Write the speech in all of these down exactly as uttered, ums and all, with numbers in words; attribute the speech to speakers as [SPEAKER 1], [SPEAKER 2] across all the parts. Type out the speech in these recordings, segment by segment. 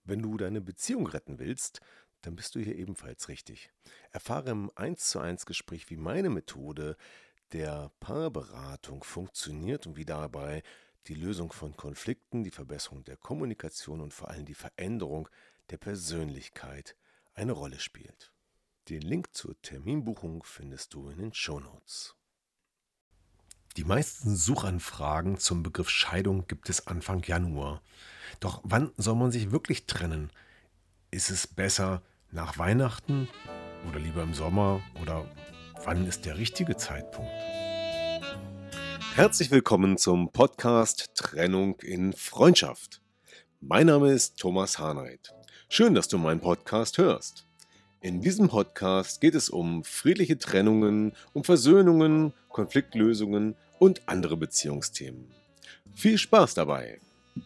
[SPEAKER 1] Wenn du deine Beziehung retten willst, dann bist du hier ebenfalls richtig. Erfahre im eins zu eins Gespräch, wie meine Methode der Paarberatung funktioniert und wie dabei die Lösung von Konflikten, die Verbesserung der Kommunikation und vor allem die Veränderung der Persönlichkeit eine Rolle spielt. Den Link zur Terminbuchung findest du in den Shownotes. Die meisten Suchanfragen zum Begriff Scheidung gibt es Anfang Januar. Doch wann soll man sich wirklich trennen? Ist es besser nach Weihnachten oder lieber im Sommer oder wann ist der richtige Zeitpunkt? Herzlich willkommen zum Podcast Trennung in Freundschaft. Mein Name ist Thomas Harnight. Schön, dass du meinen Podcast hörst. In diesem Podcast geht es um friedliche Trennungen, um Versöhnungen, Konfliktlösungen und andere Beziehungsthemen. Viel Spaß dabei!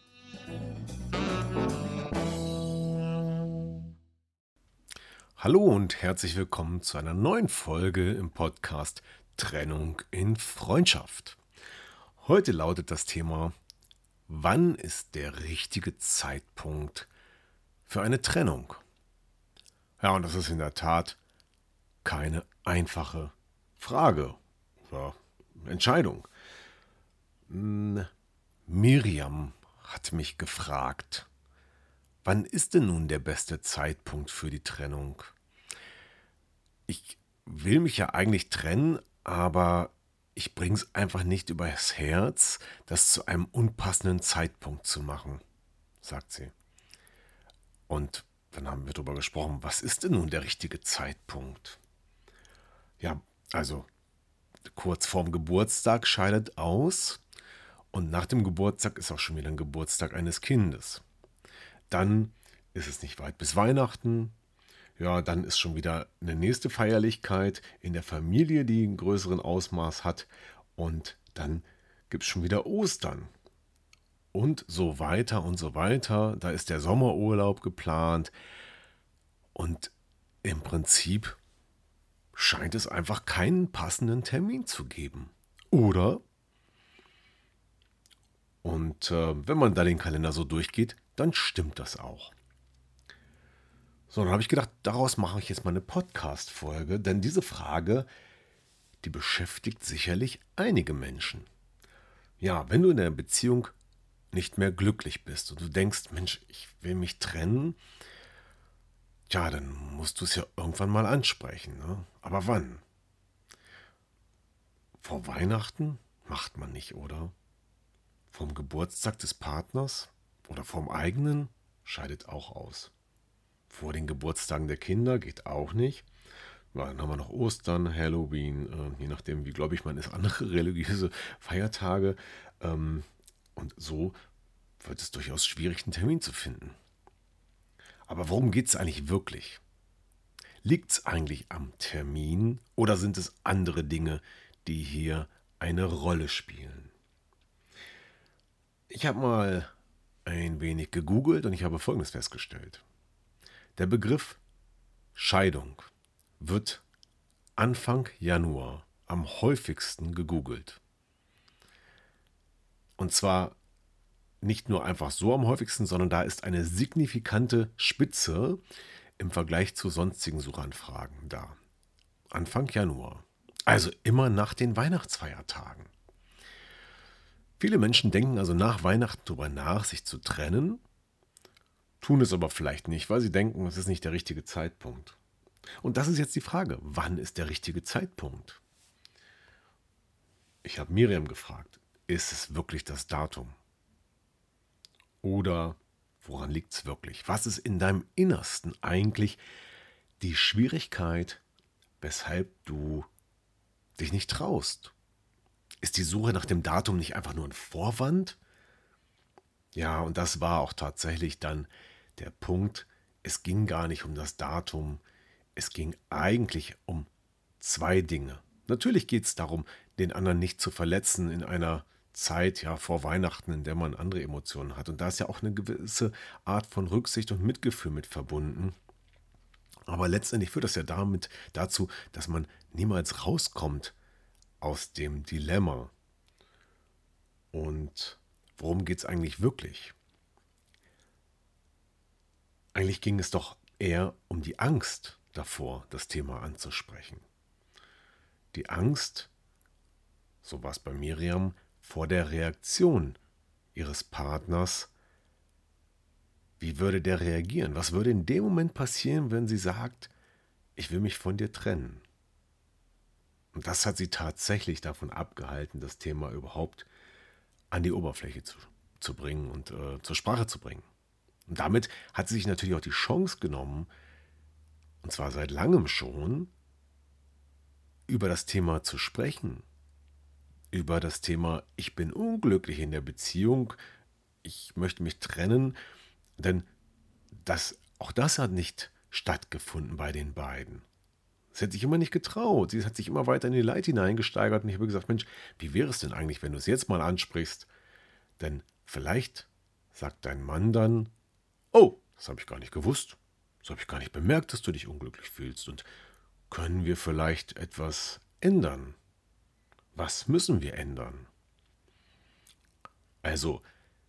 [SPEAKER 1] Hallo und herzlich willkommen zu einer neuen Folge im Podcast Trennung in Freundschaft. Heute lautet das Thema: Wann ist der richtige Zeitpunkt für eine Trennung? Ja, und das ist in der Tat keine einfache Frage oder Entscheidung. Hm, Miriam hat mich gefragt: Wann ist denn nun der beste Zeitpunkt für die Trennung? Ich will mich ja eigentlich trennen, aber ich bring's einfach nicht übers Herz, das zu einem unpassenden Zeitpunkt zu machen, sagt sie. Und dann haben wir darüber gesprochen, was ist denn nun der richtige Zeitpunkt? Ja, also kurz vorm Geburtstag scheidet aus und nach dem Geburtstag ist auch schon wieder ein Geburtstag eines Kindes. Dann ist es nicht weit bis Weihnachten. Ja, dann ist schon wieder eine nächste Feierlichkeit in der Familie, die einen größeren Ausmaß hat. Und dann gibt es schon wieder Ostern. Und so weiter und so weiter. Da ist der Sommerurlaub geplant. Und im Prinzip scheint es einfach keinen passenden Termin zu geben. Oder? Und äh, wenn man da den Kalender so durchgeht, dann stimmt das auch. So, dann habe ich gedacht, daraus mache ich jetzt mal eine Podcast-Folge, denn diese Frage, die beschäftigt sicherlich einige Menschen. Ja, wenn du in der Beziehung nicht mehr glücklich bist und du denkst, Mensch, ich will mich trennen, ja, dann musst du es ja irgendwann mal ansprechen, ne? Aber wann? Vor Weihnachten? Macht man nicht, oder? Vom Geburtstag des Partners? Oder vom eigenen? Scheidet auch aus. Vor den Geburtstagen der Kinder geht auch nicht. Ja, dann haben wir noch Ostern, Halloween, äh, je nachdem, wie gläubig man ist, andere religiöse Feiertage. Ähm, und so wird es durchaus schwierig, einen Termin zu finden. Aber worum geht es eigentlich wirklich? Liegt es eigentlich am Termin oder sind es andere Dinge, die hier eine Rolle spielen? Ich habe mal ein wenig gegoogelt und ich habe Folgendes festgestellt. Der Begriff Scheidung wird Anfang Januar am häufigsten gegoogelt. Und zwar nicht nur einfach so am häufigsten, sondern da ist eine signifikante Spitze im Vergleich zu sonstigen Suchanfragen da. Anfang Januar. Also immer nach den Weihnachtsfeiertagen. Viele Menschen denken also nach Weihnachten darüber nach, sich zu trennen, tun es aber vielleicht nicht, weil sie denken, es ist nicht der richtige Zeitpunkt. Und das ist jetzt die Frage, wann ist der richtige Zeitpunkt? Ich habe Miriam gefragt, ist es wirklich das Datum? Oder woran liegt es wirklich? Was ist in deinem Innersten eigentlich die Schwierigkeit, weshalb du dich nicht traust? Ist die Suche nach dem Datum nicht einfach nur ein Vorwand? Ja, und das war auch tatsächlich dann der Punkt. Es ging gar nicht um das Datum. Es ging eigentlich um zwei Dinge. Natürlich geht es darum, den anderen nicht zu verletzen in einer Zeit, ja, vor Weihnachten, in der man andere Emotionen hat. Und da ist ja auch eine gewisse Art von Rücksicht und Mitgefühl mit verbunden. Aber letztendlich führt das ja damit dazu, dass man niemals rauskommt aus dem Dilemma. Und worum geht es eigentlich wirklich? Eigentlich ging es doch eher um die Angst davor, das Thema anzusprechen. Die Angst, so war es bei Miriam, vor der Reaktion ihres Partners. Wie würde der reagieren? Was würde in dem Moment passieren, wenn sie sagt, ich will mich von dir trennen? Und das hat sie tatsächlich davon abgehalten, das Thema überhaupt an die Oberfläche zu, zu bringen und äh, zur Sprache zu bringen. Und damit hat sie sich natürlich auch die Chance genommen, und zwar seit langem schon, über das Thema zu sprechen. Über das Thema, ich bin unglücklich in der Beziehung, ich möchte mich trennen, denn das, auch das hat nicht stattgefunden bei den beiden. Sie hat sich immer nicht getraut, sie hat sich immer weiter in die Leid hineingesteigert und ich habe gesagt, Mensch, wie wäre es denn eigentlich, wenn du es jetzt mal ansprichst? Denn vielleicht sagt dein Mann dann, oh, das habe ich gar nicht gewusst, das habe ich gar nicht bemerkt, dass du dich unglücklich fühlst und können wir vielleicht etwas ändern? Was müssen wir ändern? Also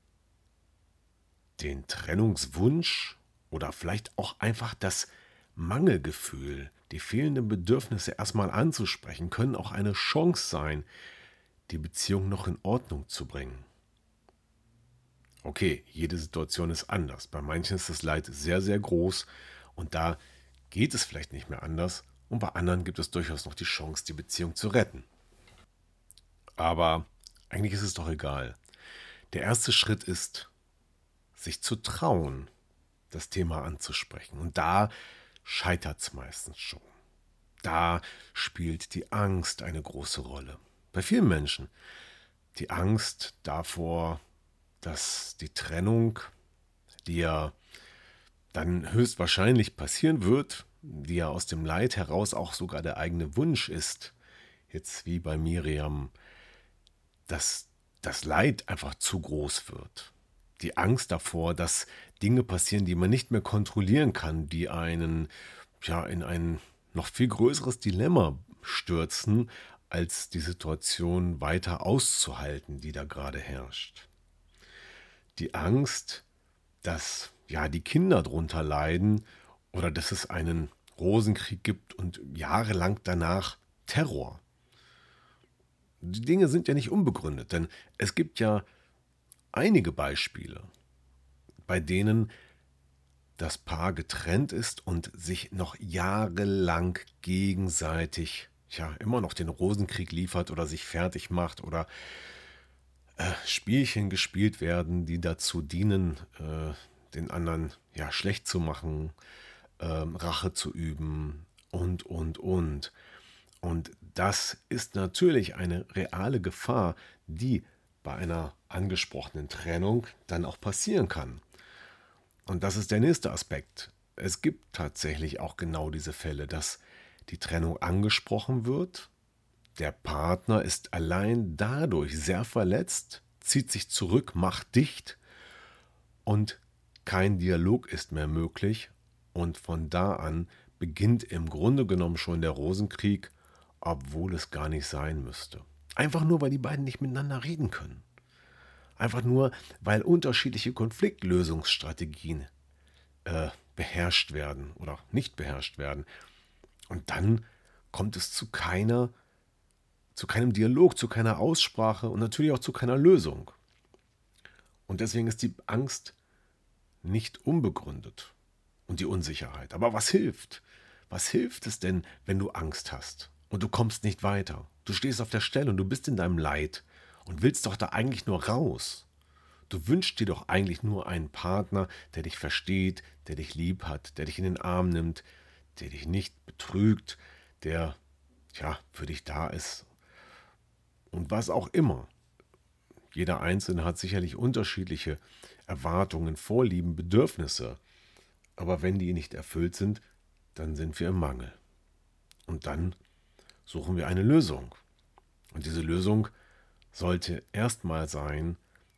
[SPEAKER 1] den Trennungswunsch oder vielleicht auch einfach das Mangelgefühl, die fehlenden Bedürfnisse erstmal anzusprechen, können auch eine Chance sein, die Beziehung noch in Ordnung zu bringen. Okay, jede Situation ist anders. Bei manchen ist das Leid sehr, sehr groß und da geht es vielleicht nicht mehr anders und bei anderen gibt es durchaus noch die Chance, die Beziehung zu retten. Aber eigentlich ist es doch egal. Der erste Schritt ist, sich zu trauen, das Thema anzusprechen. Und da scheitert es meistens schon. Da spielt die Angst eine große Rolle. Bei vielen Menschen. Die Angst davor, dass die Trennung, die ja dann höchstwahrscheinlich passieren wird, die ja aus dem Leid heraus auch sogar der eigene Wunsch ist, jetzt wie bei Miriam, dass das Leid einfach zu groß wird. Die Angst davor, dass Dinge passieren, die man nicht mehr kontrollieren kann, die einen ja, in ein noch viel größeres Dilemma stürzen, als die Situation weiter auszuhalten, die da gerade herrscht. Die Angst, dass ja, die Kinder drunter leiden oder dass es einen Rosenkrieg gibt und jahrelang danach Terror. Die Dinge sind ja nicht unbegründet, denn es gibt ja einige Beispiele, bei denen das Paar getrennt ist und sich noch jahrelang gegenseitig ja immer noch den Rosenkrieg liefert oder sich fertig macht oder äh, Spielchen gespielt werden, die dazu dienen, äh, den anderen ja schlecht zu machen, äh, Rache zu üben und, und, und. Und das ist natürlich eine reale Gefahr, die bei einer angesprochenen Trennung dann auch passieren kann. Und das ist der nächste Aspekt. Es gibt tatsächlich auch genau diese Fälle, dass die Trennung angesprochen wird. Der Partner ist allein dadurch sehr verletzt, zieht sich zurück, macht dicht und kein Dialog ist mehr möglich. Und von da an beginnt im Grunde genommen schon der Rosenkrieg, obwohl es gar nicht sein müsste. Einfach nur, weil die beiden nicht miteinander reden können. Einfach nur, weil unterschiedliche Konfliktlösungsstrategien äh, beherrscht werden oder nicht beherrscht werden. Und dann kommt es zu keiner, zu keinem Dialog, zu keiner Aussprache und natürlich auch zu keiner Lösung. Und deswegen ist die Angst nicht unbegründet und die Unsicherheit. Aber was hilft? Was hilft es denn, wenn du Angst hast und du kommst nicht weiter? Du stehst auf der Stelle und du bist in deinem Leid und willst doch da eigentlich nur raus. Du wünschst dir doch eigentlich nur einen Partner, der dich versteht, der dich lieb hat, der dich in den Arm nimmt, der dich nicht betrügt, der ja für dich da ist. Und was auch immer. Jeder Einzelne hat sicherlich unterschiedliche Erwartungen, Vorlieben, Bedürfnisse. Aber wenn die nicht erfüllt sind, dann sind wir im Mangel. Und dann suchen wir eine Lösung. Und diese Lösung sollte erstmal sein,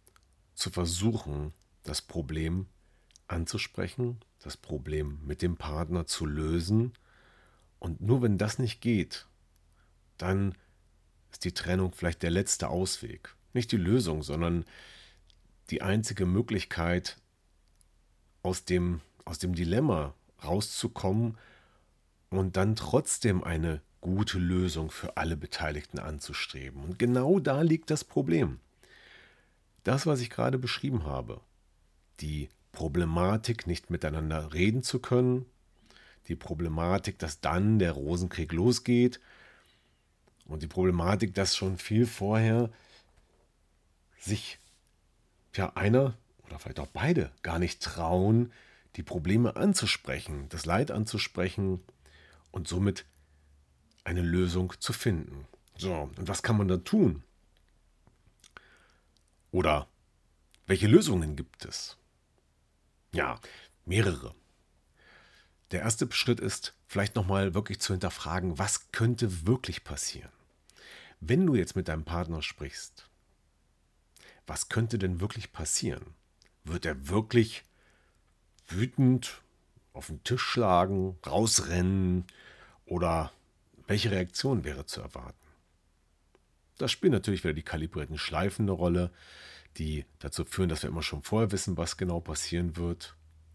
[SPEAKER 1] zu versuchen, das Problem anzusprechen, das Problem mit dem Partner zu lösen. Und nur wenn das nicht geht, dann ist die Trennung vielleicht der letzte Ausweg. Nicht die Lösung, sondern die einzige Möglichkeit, aus dem, aus dem Dilemma rauszukommen und dann trotzdem eine gute Lösung für alle Beteiligten anzustreben. Und genau da liegt das Problem. Das, was ich gerade beschrieben habe, die Problematik, nicht miteinander reden zu können, die Problematik, dass dann der Rosenkrieg losgeht und die Problematik, dass schon viel vorher sich ja einer oder vielleicht auch beide gar nicht trauen, die Probleme anzusprechen, das Leid anzusprechen und somit eine Lösung zu finden. So, und was kann man da tun? Oder welche Lösungen gibt es? Ja, mehrere. Der erste Schritt ist, vielleicht nochmal wirklich zu hinterfragen, was könnte wirklich passieren? Wenn du jetzt mit deinem Partner sprichst, was könnte denn wirklich passieren? Wird er wirklich wütend auf den Tisch schlagen, rausrennen oder welche Reaktion wäre zu erwarten? Das spielen natürlich wieder die kalibrierten Schleifen eine Rolle, die dazu führen, dass wir immer schon vorher wissen, was genau passieren wird.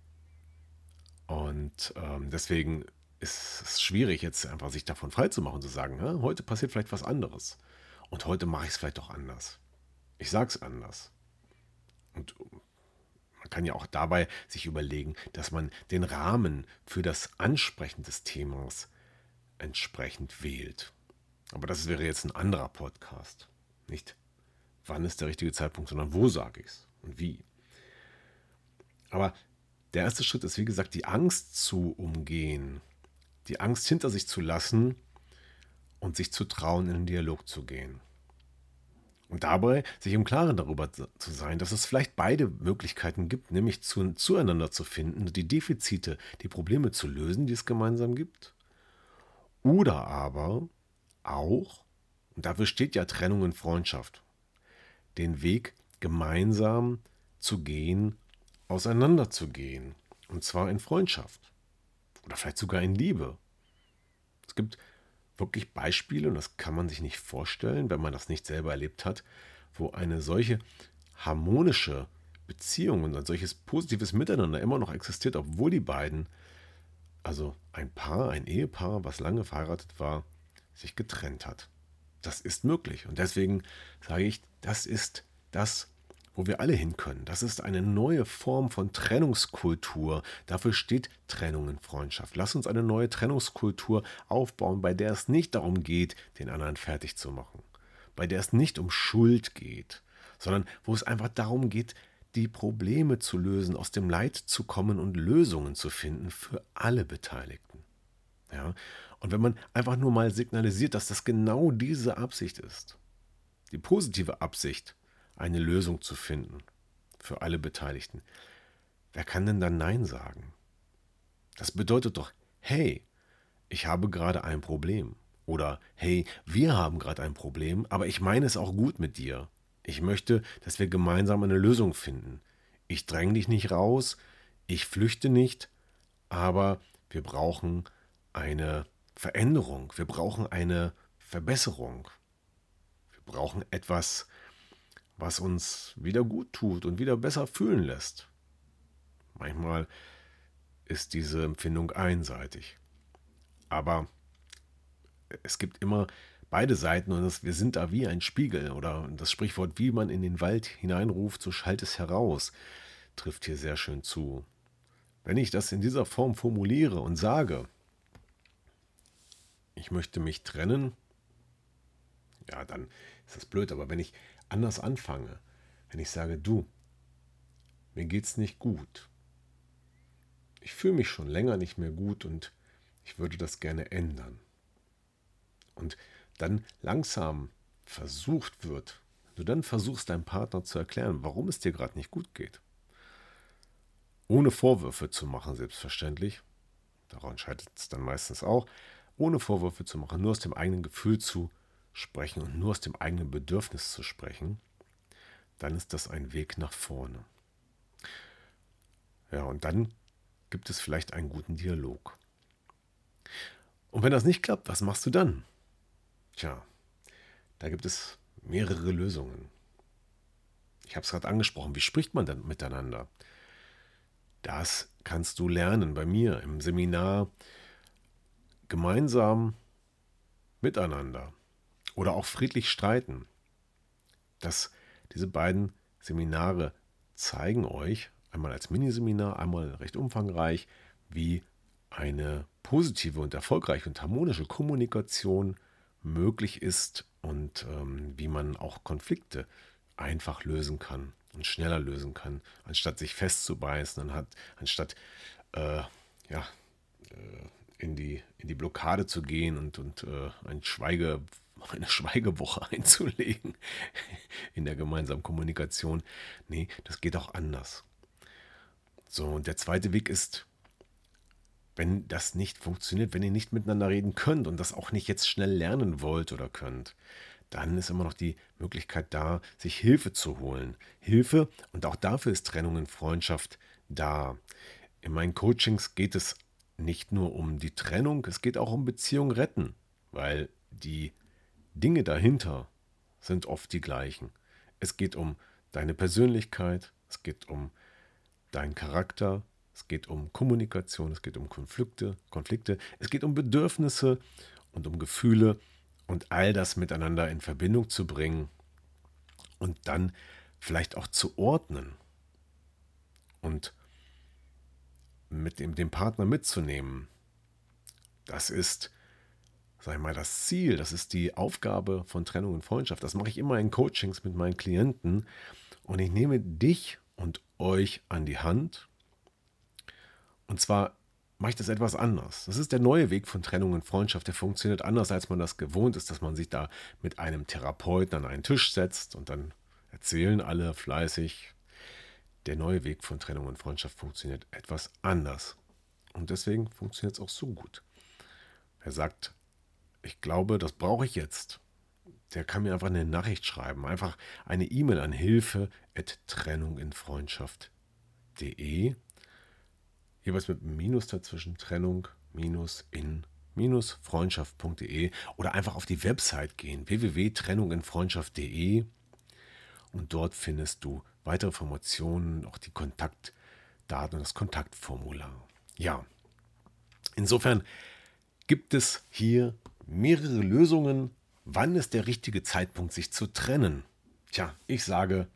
[SPEAKER 1] Und ähm, deswegen ist es schwierig, jetzt einfach sich davon freizumachen und zu sagen, ja, heute passiert vielleicht was anderes. Und heute mache ich es vielleicht doch anders. Ich sage es anders. Und man kann ja auch dabei sich überlegen, dass man den Rahmen für das Ansprechen des Themas entsprechend wählt. Aber das wäre jetzt ein anderer Podcast. Nicht wann ist der richtige Zeitpunkt, sondern wo sage ich es und wie. Aber der erste Schritt ist, wie gesagt, die Angst zu umgehen, die Angst hinter sich zu lassen und sich zu trauen, in den Dialog zu gehen. Und dabei sich im Klaren darüber zu sein, dass es vielleicht beide Möglichkeiten gibt, nämlich zu, zueinander zu finden, die Defizite, die Probleme zu lösen, die es gemeinsam gibt. Oder aber auch, und dafür steht ja Trennung in Freundschaft, den Weg gemeinsam zu gehen, auseinanderzugehen. Und zwar in Freundschaft. Oder vielleicht sogar in Liebe. Es gibt wirklich Beispiele, und das kann man sich nicht vorstellen, wenn man das nicht selber erlebt hat, wo eine solche harmonische Beziehung und ein solches positives Miteinander immer noch existiert, obwohl die beiden, also ein Paar, ein Ehepaar, was lange verheiratet war, sich getrennt hat. Das ist möglich. Und deswegen sage ich, das ist das, wo wir alle hin können. Das ist eine neue Form von Trennungskultur. Dafür steht Trennung in Freundschaft. Lass uns eine neue Trennungskultur aufbauen, bei der es nicht darum geht, den anderen fertig zu machen. Bei der es nicht um Schuld geht, sondern wo es einfach darum geht, die Probleme zu lösen, aus dem Leid zu kommen und Lösungen zu finden für alle Beteiligten. Ja? Und wenn man einfach nur mal signalisiert, dass das genau diese Absicht ist, die positive Absicht, eine Lösung zu finden für alle Beteiligten, wer kann denn dann Nein sagen? Das bedeutet doch, hey, ich habe gerade ein Problem. Oder hey, wir haben gerade ein Problem, aber ich meine es auch gut mit dir. Ich möchte, dass wir gemeinsam eine Lösung finden. Ich dränge dich nicht raus, ich flüchte nicht, aber wir brauchen eine Veränderung, wir brauchen eine Verbesserung. Wir brauchen etwas, was uns wieder gut tut und wieder besser fühlen lässt. Manchmal ist diese Empfindung einseitig. Aber es gibt immer beide Seiten und das, wir sind da wie ein Spiegel. Oder das Sprichwort, wie man in den Wald hineinruft, so schallt es heraus, trifft hier sehr schön zu. Wenn ich das in dieser Form formuliere und sage, ich möchte mich trennen, ja, dann ist das blöd. Aber wenn ich anders anfange, wenn ich sage, du, mir geht's nicht gut. Ich fühle mich schon länger nicht mehr gut und ich würde das gerne ändern. Und dann langsam versucht wird, du dann versuchst deinem Partner zu erklären, warum es dir gerade nicht gut geht. Ohne Vorwürfe zu machen, selbstverständlich. Daran scheitert es dann meistens auch. Ohne Vorwürfe zu machen, nur aus dem eigenen Gefühl zu sprechen und nur aus dem eigenen Bedürfnis zu sprechen, dann ist das ein Weg nach vorne. Ja, und dann gibt es vielleicht einen guten Dialog. Und wenn das nicht klappt, was machst du dann? Tja, da gibt es mehrere Lösungen. Ich habe es gerade angesprochen, wie spricht man dann miteinander? Das kannst du lernen bei mir im Seminar gemeinsam miteinander oder auch friedlich streiten. Das, diese beiden Seminare zeigen euch, einmal als Miniseminar, einmal recht umfangreich, wie eine positive und erfolgreiche und harmonische Kommunikation möglich ist und ähm, wie man auch Konflikte einfach lösen kann und schneller lösen kann, anstatt sich festzubeißen, anstatt, anstatt äh, ja, in die, in die Blockade zu gehen und, und äh, ein Schweige, eine Schweigewoche einzulegen in der gemeinsamen Kommunikation. Nee, das geht auch anders. So, und der zweite Weg ist, wenn das nicht funktioniert, wenn ihr nicht miteinander reden könnt und das auch nicht jetzt schnell lernen wollt oder könnt, dann ist immer noch die Möglichkeit da, sich Hilfe zu holen. Hilfe, und auch dafür ist Trennung in Freundschaft da. In meinen Coachings geht es nicht nur um die Trennung, es geht auch um Beziehung retten, weil die Dinge dahinter sind oft die gleichen. Es geht um deine Persönlichkeit, es geht um deinen Charakter, es geht um Kommunikation, es geht um Konflikte, Konflikte, es geht um Bedürfnisse und um Gefühle und all das miteinander in Verbindung zu bringen und dann vielleicht auch zu ordnen und mit dem, dem Partner mitzunehmen. Das ist, sag ich mal, das Ziel, das ist die Aufgabe von Trennung und Freundschaft. Das mache ich immer in Coachings mit meinen Klienten und ich nehme dich und euch an die Hand. Und zwar mache ich das etwas anders. Das ist der neue Weg von Trennung und Freundschaft. Der funktioniert anders, als man das gewohnt ist, dass man sich da mit einem Therapeuten an einen Tisch setzt und dann erzählen alle fleißig. Der neue Weg von Trennung und Freundschaft funktioniert etwas anders. Und deswegen funktioniert es auch so gut. Wer sagt, ich glaube, das brauche ich jetzt, der kann mir einfach eine Nachricht schreiben. Einfach eine E-Mail an hilfe at trennunginfreundschaft punkt de. Jeweils mit einem Minus dazwischen, Trennung minus in minus freundschaft punkt de oder einfach auf die Website gehen, w w w punkt trennunginfreundschaft punkt de, und dort findest du weitere Informationen, auch die Kontaktdaten und das Kontaktformular. Ja, insofern gibt es hier mehrere Lösungen. Wann ist der richtige Zeitpunkt, sich zu trennen? Tja, ich sage,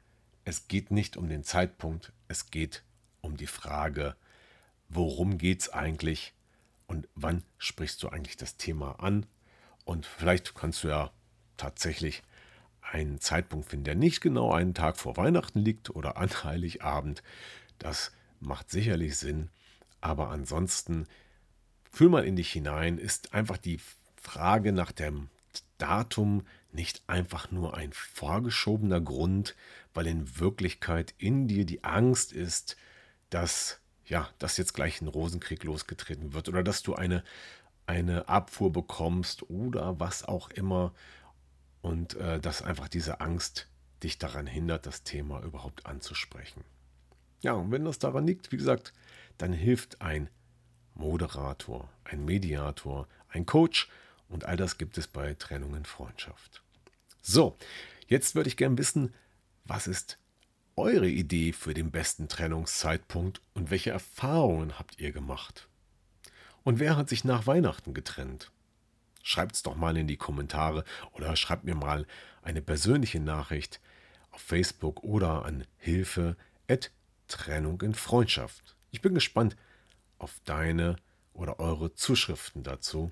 [SPEAKER 1] es geht nicht um den Zeitpunkt, es geht um die Frage, worum geht es eigentlich und wann sprichst du eigentlich das Thema an? Und vielleicht kannst du ja tatsächlich einen Zeitpunkt finden, der nicht genau einen Tag vor Weihnachten liegt oder an Heiligabend. Das macht sicherlich Sinn, aber ansonsten fühl mal in dich hinein, ist einfach die Frage nach dem Datum nicht einfach nur ein vorgeschobener Grund, weil in Wirklichkeit in dir die Angst ist, dass ja, dass jetzt gleich ein Rosenkrieg losgetreten wird oder dass du eine, eine Abfuhr bekommst oder was auch immer, und äh, dass einfach diese Angst dich daran hindert, das Thema überhaupt anzusprechen. Ja, und wenn das daran liegt, wie gesagt, dann hilft ein Moderator, ein Mediator, ein Coach, und all das gibt es bei Trennung in Freundschaft. So, jetzt würde ich gerne wissen, was ist eure Idee für den besten Trennungszeitpunkt und welche Erfahrungen habt ihr gemacht? Und wer hat sich nach Weihnachten getrennt? Schreibt es doch mal in die Kommentare oder schreibt mir mal eine persönliche Nachricht auf Facebook oder an hilfe at Trennung in Freundschaft. Ich bin gespannt auf deine oder eure Zuschriften dazu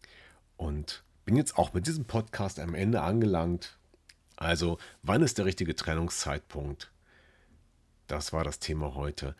[SPEAKER 1] und bin jetzt auch mit diesem Podcast am Ende angelangt. Also, wann ist der richtige Trennungszeitpunkt? Das war das Thema heute.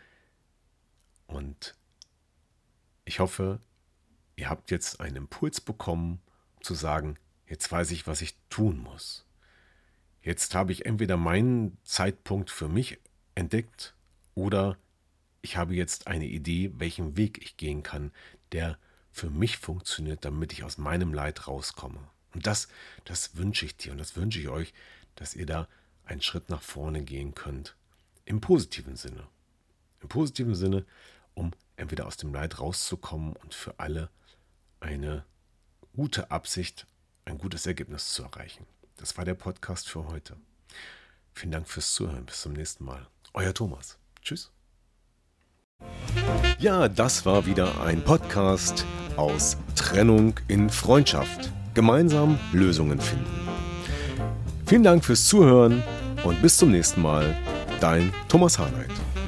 [SPEAKER 1] Und ich hoffe, ihr habt jetzt einen Impuls bekommen, zu sagen, jetzt weiß ich, was ich tun muss. Jetzt habe ich entweder meinen Zeitpunkt für mich entdeckt oder ich habe jetzt eine Idee, welchen Weg ich gehen kann, der für mich funktioniert, damit ich aus meinem Leid rauskomme. Und das, das wünsche ich dir und das wünsche ich euch, dass ihr da einen Schritt nach vorne gehen könnt. Im positiven Sinne. Im positiven Sinne, um entweder aus dem Leid rauszukommen und für alle eine gute Absicht, ein gutes Ergebnis zu erreichen. Das war der Podcast für heute. Vielen Dank fürs Zuhören. Bis zum nächsten Mal. Euer Thomas. Tschüss. Ja, das war wieder ein Podcast aus Trennung in Freundschaft. Gemeinsam Lösungen finden. Vielen Dank fürs Zuhören und bis zum nächsten Mal. Dein Thomas Harnight.